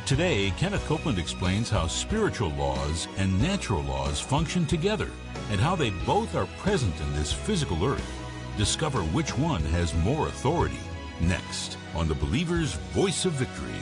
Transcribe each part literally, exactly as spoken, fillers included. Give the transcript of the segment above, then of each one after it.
Today, Kenneth Copeland explains how spiritual laws and natural laws function together and how they both are present in this physical earth. Discover which one has more authority next on the Believer's Voice of Victory.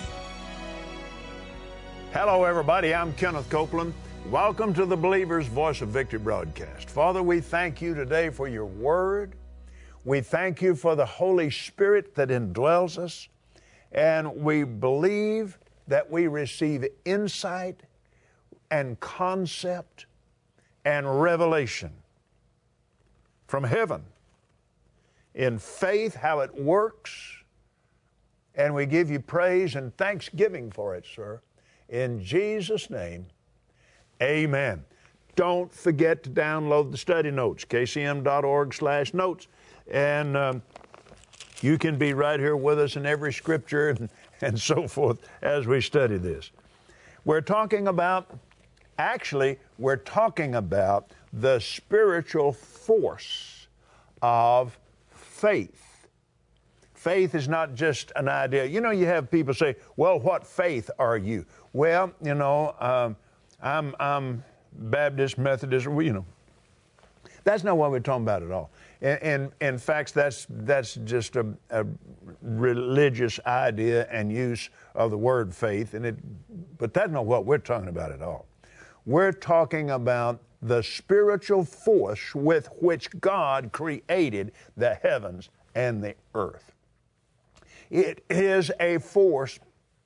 Hello, everybody. I'm Kenneth Copeland. Welcome to the Believer's Voice of Victory broadcast. Father, we thank you today for your word. We thank you for the Holy Spirit that indwells us. And we believe that we receive insight and concept and revelation from heaven in faith, how it works. And we give you praise and thanksgiving for it, sir. In Jesus' name, amen. Don't forget to download the study notes, k c m dot org slash notes. And um, you can be right here with us in every scripture and, and so forth as we study this. We're talking about, actually, we're talking about the spiritual force of faith. Faith is not just an idea. You know, you have people say, well, what faith are you? Well, you know, um, I'm, I'm Baptist, Methodist, you know. That's not what we're talking about at all. And, and in fact, that's, that's just a, a religious idea and use of the word faith, and it, but that's not what we're talking about at all. We're talking about the spiritual force with which God created the heavens and the earth. It is a force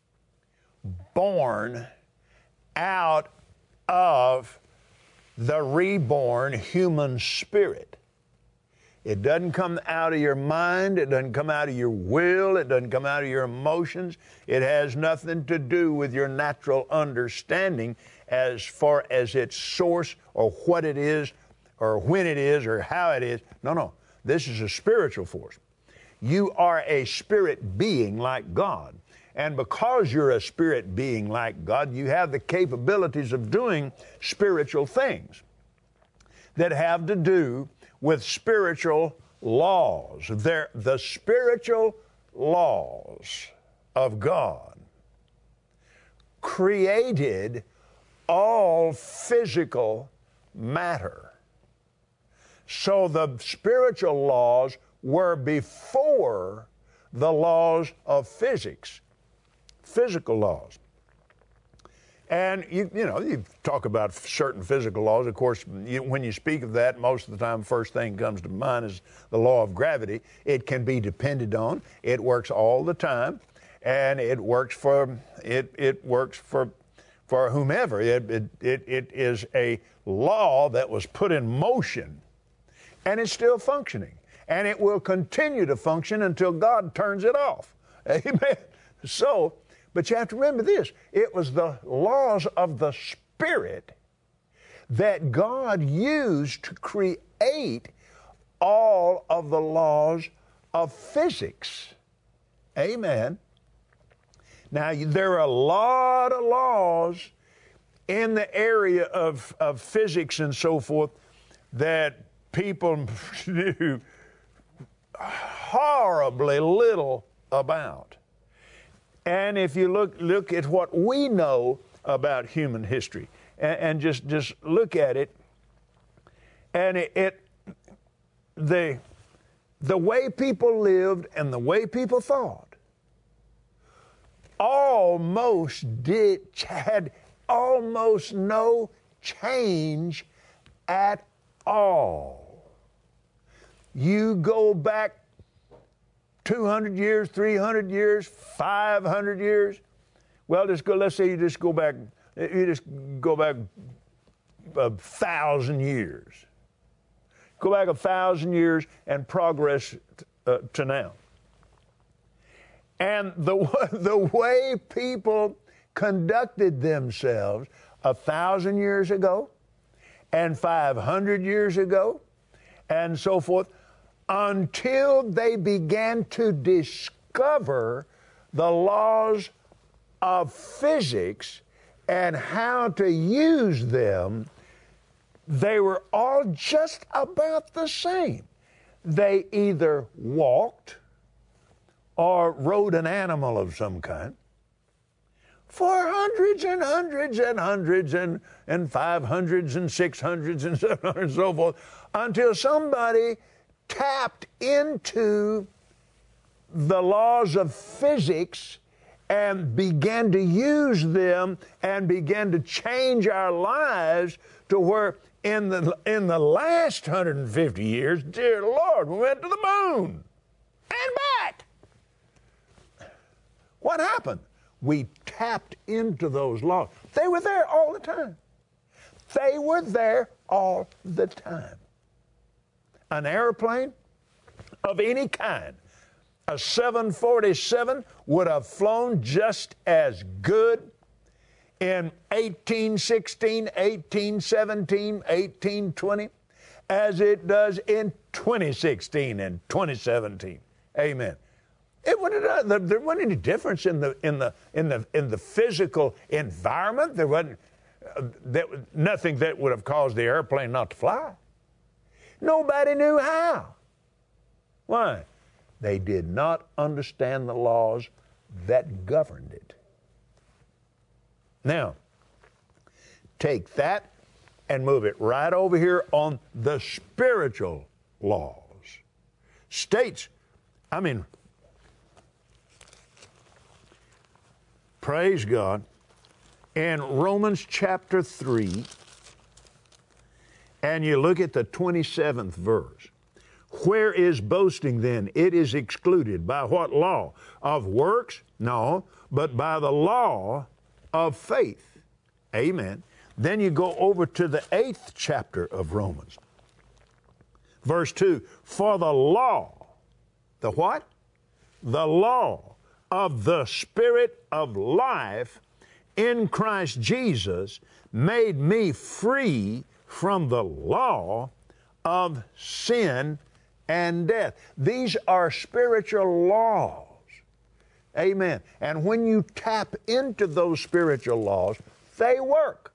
born out of the reborn human spirit. It doesn't come out of your mind. It doesn't come out of your will. It doesn't come out of your emotions. It has nothing to do with your natural understanding as far as its source or what it is or when it is or how it is. No, no. This is a spiritual force. You are a spirit being like God. And because you're a spirit being like God, you have the capabilities of doing spiritual things that have to do with spiritual laws. They're the spiritual laws of God created all physical matter. So the spiritual laws were before the laws of physics, physical laws. And, you, you know, you talk about certain physical laws. Of course, you, when you speak of that, most of the time, first thing comes to mind is the law of gravity. It can be depended on. It works all the time, and it works for it. It works for for whomever. It it it, it is a law that was put in motion, and it's still functioning, and it will continue to function until God turns it off. Amen. So. But you have to remember this. It was the laws of the Spirit that God used to create all of the laws of physics. Amen. Now, there are a lot of laws in the area of, of physics and so forth that people knew horribly little about. And if you look look at what we know about human history, and, and just just look at it, and it, it the the way people lived and the way people thought almost did had almost no change at all. You go back two hundred years, three hundred years, five hundred years. Well, just go, let's say you just go back, you just go back a thousand years. Go back a thousand years and progress uh, to now. And the, the way people conducted themselves a thousand years ago and five hundred years ago and so forth, until they began to discover the laws of physics and how to use them, they were all just about the same. They either walked or rode an animal of some kind, for hundreds and hundreds and hundreds and, and five hundreds and six hundreds and seven hundreds and so forth, until somebody tapped into the laws of physics and began to use them and began to change our lives to where in the, in the last one hundred fifty years, dear Lord, we went to the moon and back. What happened? We tapped into those laws. They were there all the time. They were there all the time. An airplane of any kind, a seven forty-seven would have flown just as good in eighteen sixteen, eighteen seventeen, eighteen twenty as it does in twenty sixteen and twenty seventeen. Amen. It wouldn't have, there wasn't any difference in the in the in the in the physical environment. There wasn't uh, that, nothing that would have caused the airplane not to fly. Nobody knew how. Why? They did not understand the laws that governed it. Now, take that and move it right over here on the spiritual laws. States, I mean, praise God, in Romans chapter three, and you look at the twenty-seventh verse. Where is boasting then? It is excluded. By what law? Of works? No, but by the law of faith. Amen. Then you go over to the eighth chapter of Romans. Verse two, for the law, the what? The law of the Spirit of life in Christ Jesus made me free from the law of sin and death. These are spiritual laws. Amen. And when you tap into those spiritual laws, they work.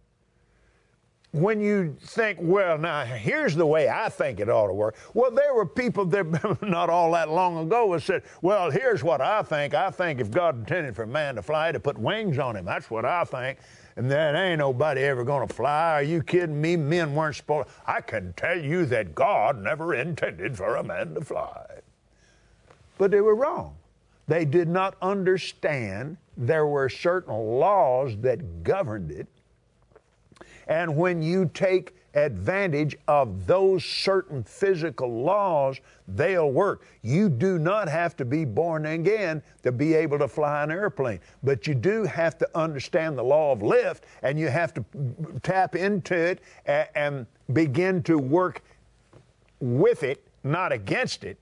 When you think, well, now, here's the way I think it ought to work. Well, there were people there not all that long ago that said, well, here's what I think. I think if God intended for man to fly, to put wings on him. That's what I think. And there ain't nobody ever going to fly. Are you kidding me? Men weren't supposed. I can tell you that God never intended for a man to fly. But they were wrong. They did not understand there were certain laws that governed it. And when you take advantage of those certain physical laws, they'll work. You do not have to be born again to be able to fly an airplane, but you do have to understand the law of lift, and you have to tap into it and, and begin to work with it, not against it,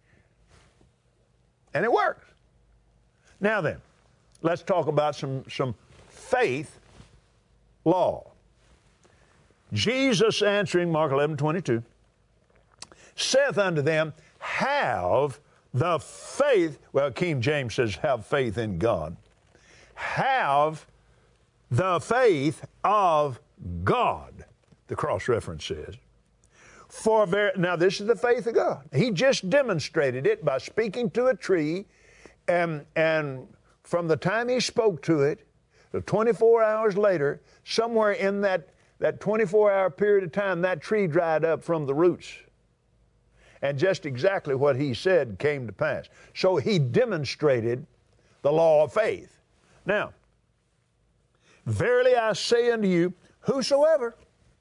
and it works. Now then, let's talk about some, some faith law. Jesus answering, Mark eleven twenty-two, saith unto them, have the faith, well, King James says, have faith in God. Have the faith of God, the cross-reference says. For ver- now, this is the faith of God. He just demonstrated it by speaking to a tree, and, and from the time he spoke to it, to twenty-four hours later, somewhere in that That twenty-four hour period of time, that tree dried up from the roots. And just exactly what he said came to pass. So he demonstrated the law of faith. Now, verily I say unto you, whosoever,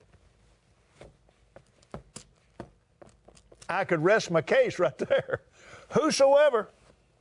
I could rest my case right there. Whosoever.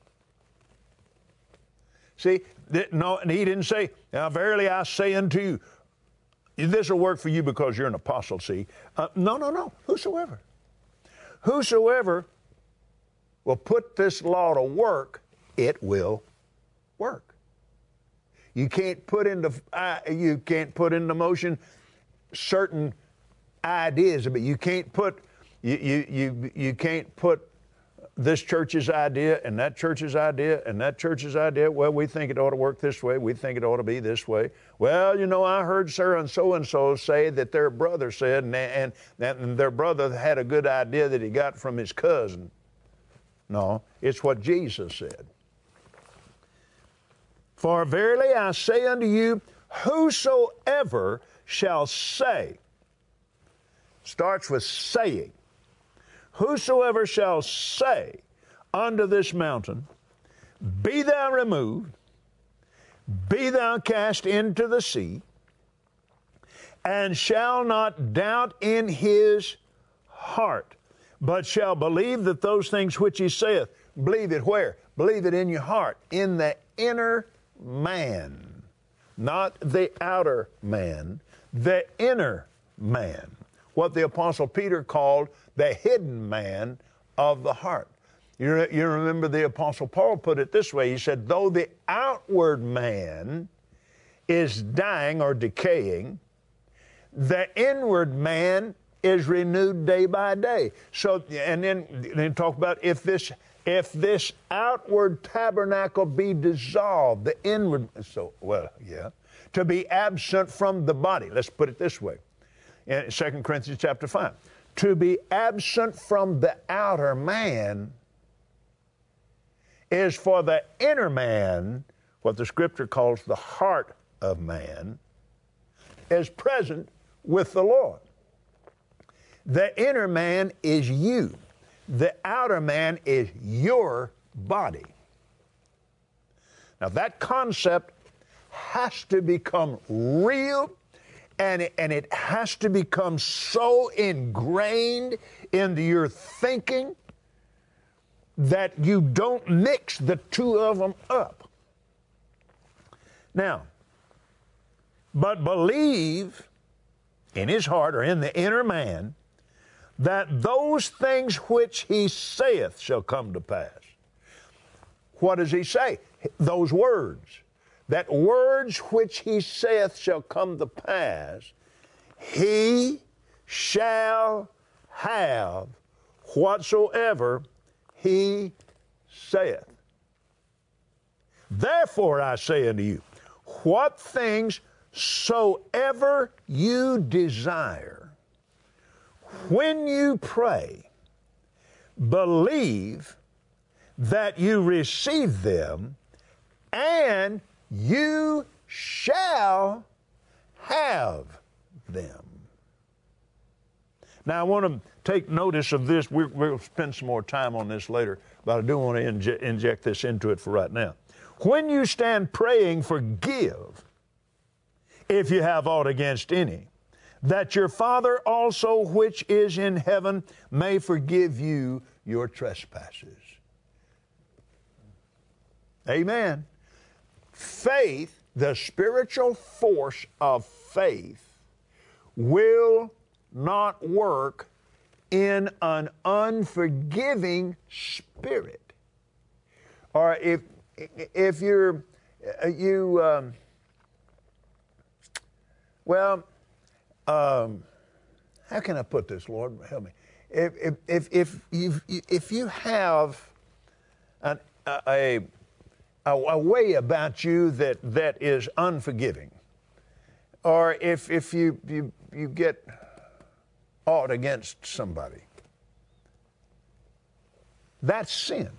See, no, and he didn't say, now verily I say unto you, this will work for you because you're an apostle, see. Uh, no, no, no. Whosoever. Whosoever will put this law to work, it will work. You can't put into uh, you can't put into motion certain ideas, but you can't put you you you, you can't put this church's idea and that church's idea and that church's idea. Well, we think it ought to work this way. We think it ought to be this way. Well, you know, I heard Sir and so-and-so say that their brother said, and, and, and their brother had a good idea that he got from his cousin. No, it's what Jesus said. For verily I say unto you, whosoever shall say, starts with saying, whosoever shall say unto this mountain, be thou removed, be thou cast into the sea, and shall not doubt in his heart, but shall believe that those things which he saith. Believe it where? Believe it in your heart, in the inner man, not the outer man, the inner man, what the Apostle Peter called the hidden man of the heart. You, re- you remember the Apostle Paul put it this way. He said, though the outward man is dying or decaying, the inward man is renewed day by day. So, and then, then talk about if this if this outward tabernacle be dissolved, the inward, so, well, yeah, to be absent from the body. Let's put it this way. In Second Corinthians chapter five, to be absent from the outer man is for the inner man, what the Scripture calls the heart of man, is present with the Lord. The inner man is you. The outer man is your body. Now that concept has to become real, and it, and it has to become so ingrained into your thinking that you don't mix the two of them up. Now, but believe in his heart or in the inner man that those things which he saith shall come to pass. What does he say? Those words. That words which he saith shall come to pass, he shall have whatsoever he saith. Therefore I say unto you, what things soever you desire, when you pray, believe that you receive them, and you shall have them. Now, I want to take notice of this. We're, we'll spend some more time on this later, but I do want to inje- inject this into it for right now. When you stand praying, forgive if you have aught against any, that your Father also which is in heaven may forgive you your trespasses. Amen. Faith, the spiritual force of faith, will not work in an unforgiving spirit. Or if if you're you um, well. Um, how can I put this, Lord? Help me. If if if if you if you have an, a, a a way about you that that is unforgiving, or if if you you you get aught against somebody, that's sin.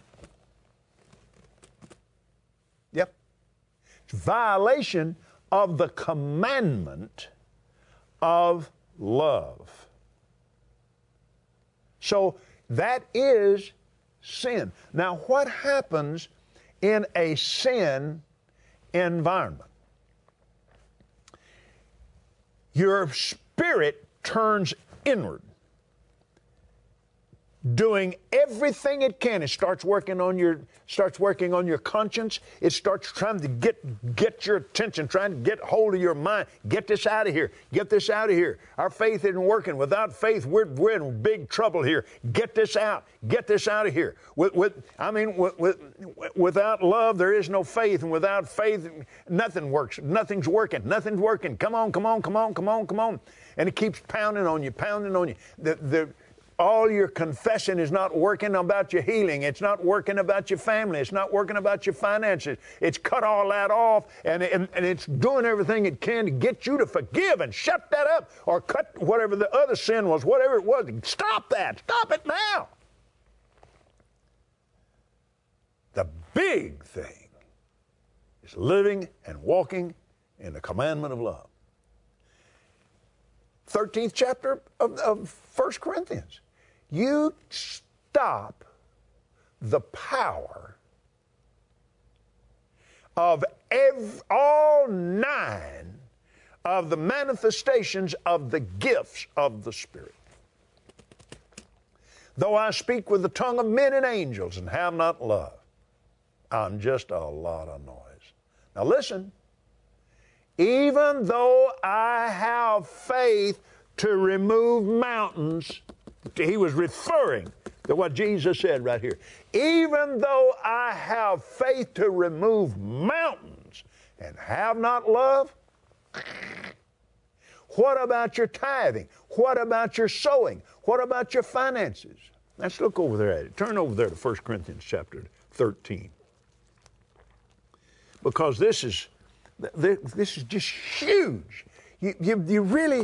Yep, it's violation of the commandment of love. So that is sin. Now, what happens in a sin environment? Your spirit turns inward, doing everything it can. It starts working on your starts working on your conscience. It starts trying to get get your attention, trying to get hold of your mind. Get this out of here. Get this out of here. Our faith isn't working. Without faith, we're we're in big trouble here. Get this out. Get this out of here. With with I mean, with, with, without love, there is no faith, and without faith, nothing works. Nothing's working. Nothing's working. Come on, come on, come on, come on, come on, and it keeps pounding on you, pounding on you. The the All your confession is not working about your healing. It's not working about your family. It's not working about your finances. It's cut all that off, and, and, and it's doing everything it can to get you to forgive and shut that up, or cut whatever the other sin was, whatever it was. Stop that. Stop it now. The big thing is is living and walking in the commandment of love. thirteenth chapter of, of First Corinthians. You stop the power of every, all nine of the manifestations of the gifts of the Spirit. Though I speak with the tongue of men and angels and have not love, I'm just a lot of noise. Now listen, even though I have faith to remove mountains, he was referring to what Jesus said right here. Even though I have faith to remove mountains and have not love, what about your tithing? What about your sowing? What about your finances? Let's look over there at it. Turn over there to First Corinthians chapter thirteen. Because this is, this is just huge. You, you, you really,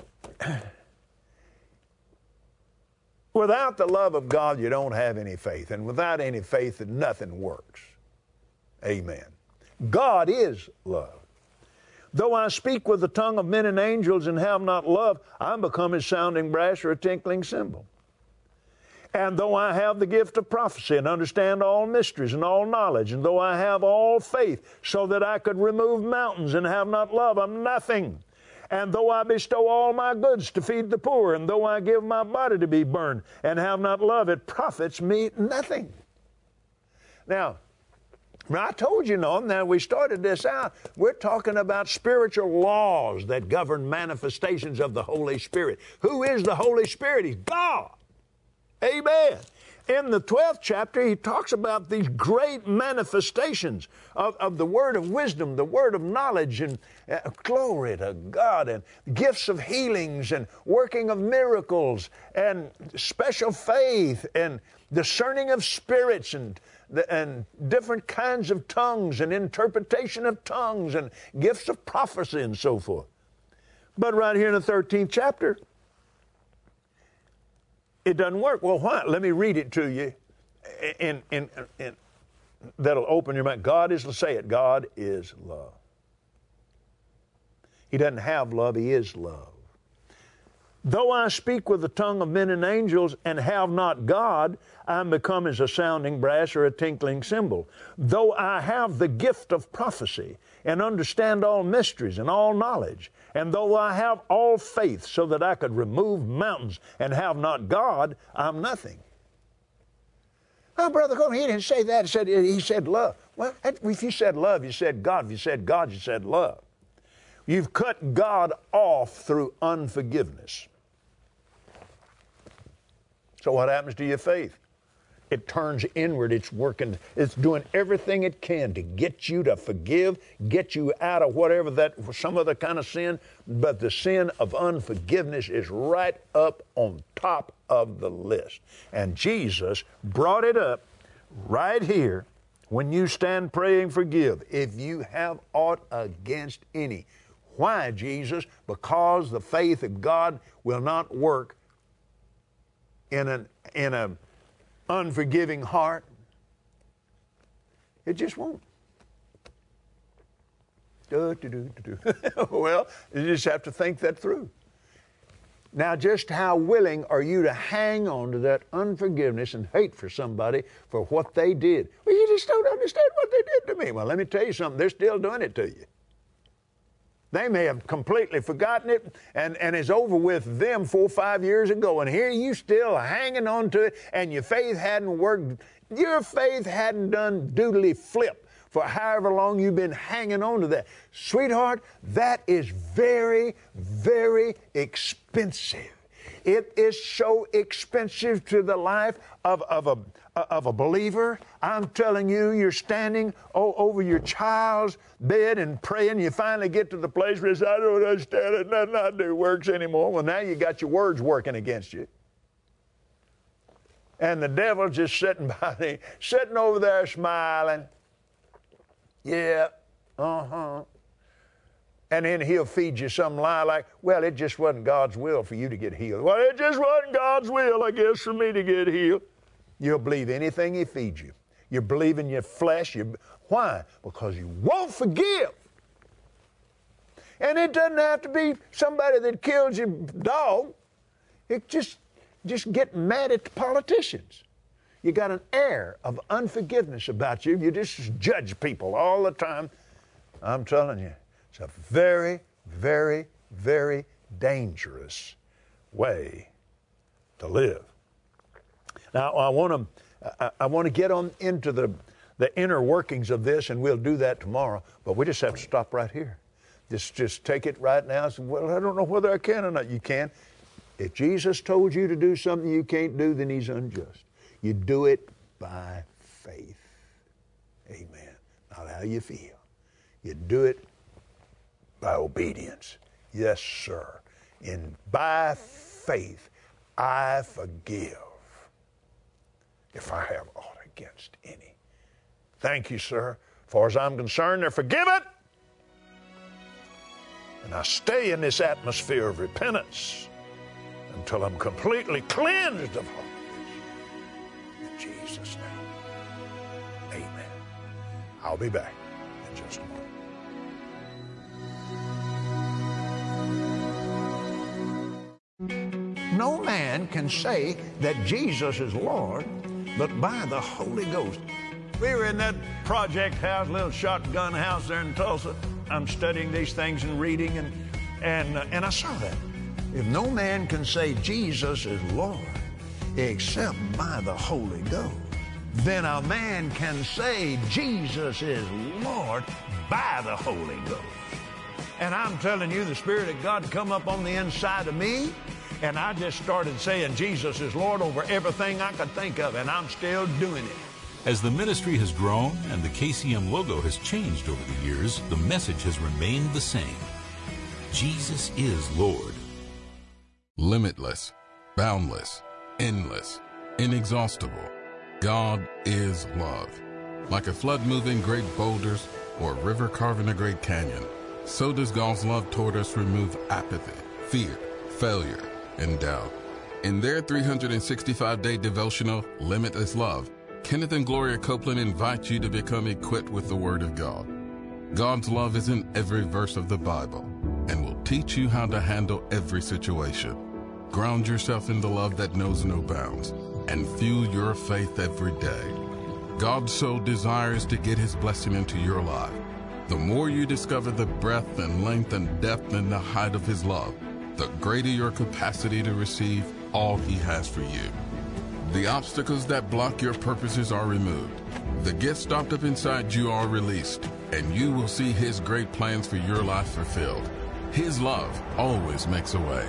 without the love of God, you don't have any faith. And without any faith, nothing works. Amen. God is love. Though I speak with the tongue of men and angels and have not love, I'm become as sounding brass or a tinkling cymbal. And though I have the gift of prophecy and understand all mysteries and all knowledge, and though I have all faith so that I could remove mountains and have not love, I'm nothing. And though I bestow all my goods to feed the poor, and though I give my body to be burned and have not love, it profits me nothing. Now, I told you, Norm, now we started this out, we're talking about spiritual laws that govern manifestations of the Holy Spirit. Who is the Holy Spirit? He's God. Amen. In the twelfth chapter, he talks about these great manifestations of, of the word of wisdom, the word of knowledge, and uh, glory to God, and gifts of healings, and working of miracles, and special faith, and discerning of spirits, and, and different kinds of tongues, and interpretation of tongues, and gifts of prophecy, and so forth. But right here in the thirteenth chapter, it doesn't work. Well, why? Let me read it to you. In, in, in, that'll open your mind. God is, let's say it, God is love. He doesn't have love, He is love. Though I speak with the tongue of men and angels and have not God, I'm become as a sounding brass or a tinkling cymbal. Though I have the gift of prophecy and understand all mysteries and all knowledge, and though I have all faith so that I could remove mountains and have not God, I'm nothing. Oh, Brother Coleman, he didn't say that. He said, he said love. Well, if you said love, you said God. If you said God, you said love. You've cut God off through unforgiveness. So what happens to your faith? It turns inward. It's working. It's doing everything it can to get you to forgive, get you out of whatever that, some other kind of sin. But the sin of unforgiveness is right up on top of the list. And Jesus brought it up right here. When you stand praying, forgive if you have aught against any. Why, Jesus? Because the faith of God will not work in an in a unforgiving heart. It just won't. Do, do, do, do, do. Well, you just have to think that through. Now, just how willing are you to hang on to that unforgiveness and hate for somebody for what they did? Well, you just don't understand what they did to me. Well, let me tell you something. They're still doing it to you. They may have completely forgotten it and, and it's over with them four or five years ago. And here you still hanging on to it, and your faith hadn't worked. Your faith hadn't done doodly flip for however long you've been hanging on to that. Sweetheart, that is very, very expensive. It is so expensive to the life of, of, a, of a believer. I'm telling you, you're standing o- over your child's bed and praying. You finally get to the place where you say, I don't understand it. Nothing I do works anymore. Well, now you got your words working against you. And the devil's just sitting by me, sitting over there smiling. Yeah, uh-huh. And then he'll feed you some lie like, well, it just wasn't God's will for you to get healed. Well, it just wasn't God's will, I guess, for me to get healed. You'll believe anything he feeds you. You believe in your flesh. You, why? Because you won't forgive. And it doesn't have to be somebody that kills your dog. It just, just get mad at the politicians. You got an air of unforgiveness about you. You just judge people all the time. I'm telling you, it's a very, very, very dangerous way to live. Now, I want to, I, I want to get on into the, the inner workings of this, and we'll do that tomorrow. But we just have to stop right here. Just, just take it right now. Say, well, I don't know whether I can or not. You can. If Jesus told you to do something you can't do, then He's unjust. You do it by faith. Amen. Not how you feel. You do it by obedience. Yes, sir. And by faith, I forgive if I have aught against any. Thank you, sir. As far as I'm concerned, they're forgiven. And I stay in this atmosphere of repentance until I'm completely cleansed of all this. In Jesus' name, amen. I'll be back in just a moment. No man can say that Jesus is Lord but by the Holy Ghost. We were in that project house, little shotgun house there in Tulsa. I'm studying these things and reading, and and uh, and I saw that. If no man can say Jesus is Lord except by the Holy Ghost, then a man can say Jesus is Lord by the Holy Ghost. And I'm telling you, the Spirit of God come up on the inside of me, and I just started saying Jesus is Lord over everything I could think of, and I'm still doing it. As the ministry has grown and the K C M logo has changed over the years, the message has remained the same. Jesus is Lord. Limitless, boundless, endless, inexhaustible. God is love. Like a flood moving great boulders or a river carving a great canyon, so does God's love toward us remove apathy, fear, failure, and doubt. In their three hundred sixty-five day devotional, Limitless Love, Kenneth and Gloria Copeland invite you to become equipped with the Word of God. God's love is in every verse of the Bible and will teach you how to handle every situation. Ground yourself in the love that knows no bounds and fuel your faith every day. God so desires to get His blessing into your life. The more you discover the breadth and length and depth and the height of His love, the greater your capacity to receive all He has for you. The obstacles that block your purposes are removed. The gifts stopped up inside you are released, and you will see His great plans for your life fulfilled. His love always makes a way.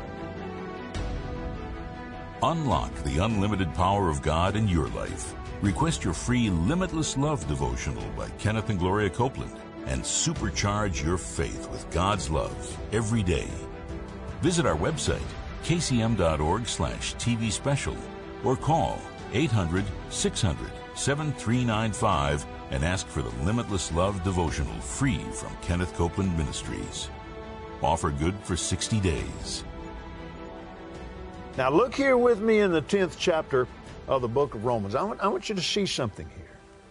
Unlock the unlimited power of God in your life. Request your free Limitless Love devotional by Kenneth and Gloria Copeland and supercharge your faith with God's love every day. Visit our website, kcm.org slash TV special, or call eight hundred, six hundred, seven three nine five and ask for the Limitless Love devotional free from Kenneth Copeland Ministries. Offer good for sixty days. Now look here with me in the tenth chapter of the book of Romans. I want, I want you to see something here.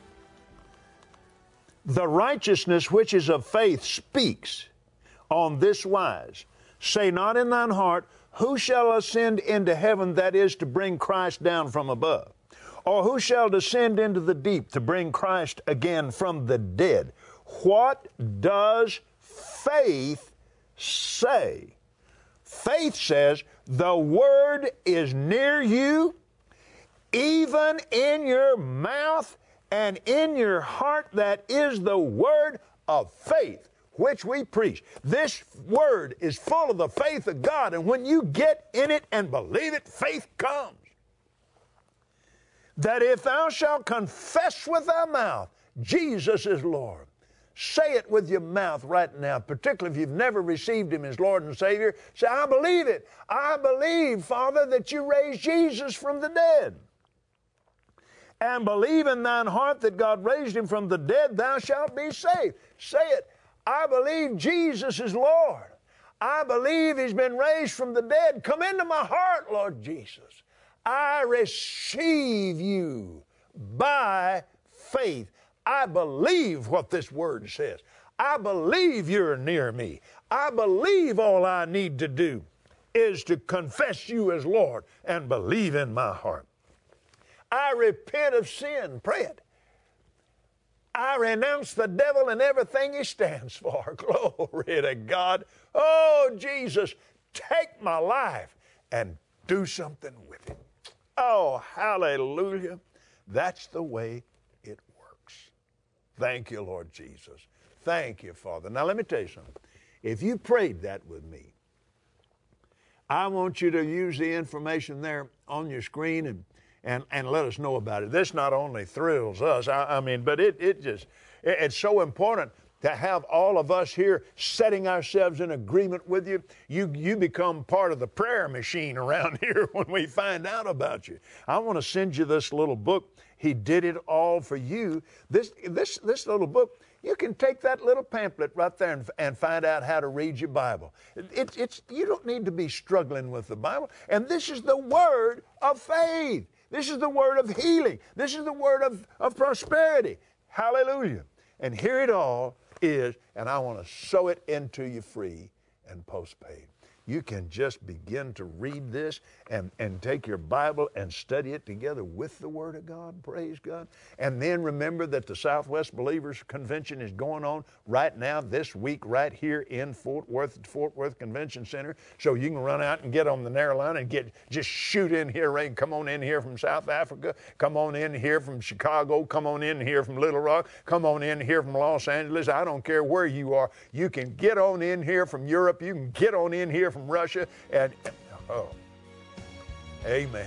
The righteousness which is of faith speaks on this wise. Say not in thine heart, who shall ascend into heaven, that is, to bring Christ down from above? Or who shall descend into the deep to bring Christ again from the dead? What does faith say? Faith says, the word is near you, even in your mouth and in your heart. That is the word of faith which we preach. This word is full of the faith of God, and when you get in it and believe it, faith comes. That if thou shalt confess with thy mouth, Jesus is Lord. Say it with your mouth right now, particularly if you've never received Him as Lord and Savior. Say, I believe it. I believe, Father, that you raised Jesus from the dead. And believe in thine heart that God raised Him from the dead, thou shalt be saved. Say it. I believe Jesus is Lord. I believe He's been raised from the dead. Come into my heart, Lord Jesus. I receive you by faith, I believe what this word says. I believe you're near me. I believe all I need to do is to confess you as Lord and believe in my heart. I repent of sin. Pray it. I renounce the devil and everything he stands for. Glory to God. Oh, Jesus, take my life and do something with it. Oh, hallelujah. That's the way it works. Thank you, Lord Jesus. Thank you, Father. Now, let me tell you something. If you prayed that with me, I want you to use the information there on your screen and And, and let us know about it. This not only thrills us, I, I mean, but it, it just, it, it's so important to have all of us here setting ourselves in agreement with you. You, you become part of the prayer machine around here when we find out about you. I want to send you this little book, He Did It All for You. This, this, this little book, you can take that little pamphlet right there and, and find out how to read your Bible. It, it, it's, you don't need to be struggling with the Bible. And this is the word of faith. This is the word of healing. This is the word of, of prosperity. Hallelujah. And here it all is, and I want to sow it into you free and postpaid. You can just begin to read this and, and take your Bible and study it together with the Word of God. Praise God. And then remember that the Southwest Believers Convention is going on right now, this week, right here in Fort Worth, Fort Worth Convention Center. So you can run out and get on the narrow line and get just shoot in here, Ray. Come on in here from South Africa. Come on in here from Chicago. Come on in here from Little Rock. Come on in here from Los Angeles. I don't care where you are. You can get on in here from Europe. You can get on in here from Russia, and oh, amen.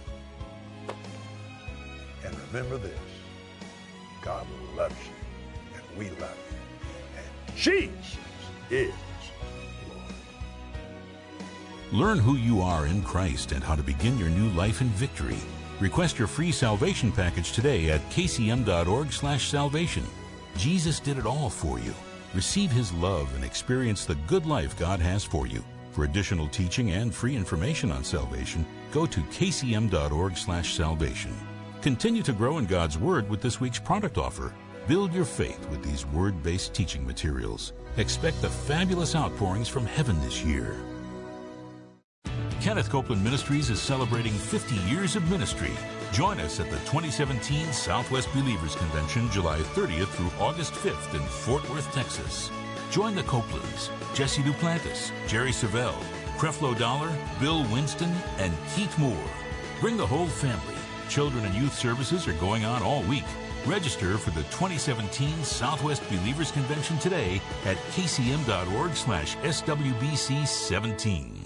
And remember this, God loves you, and we love you, and Jesus is Lord. Learn who you are in Christ and how to begin your new life in victory. Request your free salvation package today at k c m dot org slash salvation. Jesus did it all for you. Receive His love and experience the good life God has for you. For additional teaching and free information on salvation, go to k c m dot org slash salvation. Continue to grow in God's Word with this week's product offer. Build your faith with these Word-based teaching materials. Expect the fabulous outpourings from heaven this year. Kenneth Copeland Ministries is celebrating fifty years of ministry. Join us at the twenty seventeen Southwest Believers Convention, July thirtieth through August fifth in Fort Worth, Texas. Join the Copelands, Jesse Duplantis, Jerry Savelle, Creflo Dollar, Bill Winston, and Keith Moore. Bring the whole family. Children and youth services are going on all week. Register for the twenty seventeen Southwest Believers Convention today at k c m dot org slash S W B C seventeen.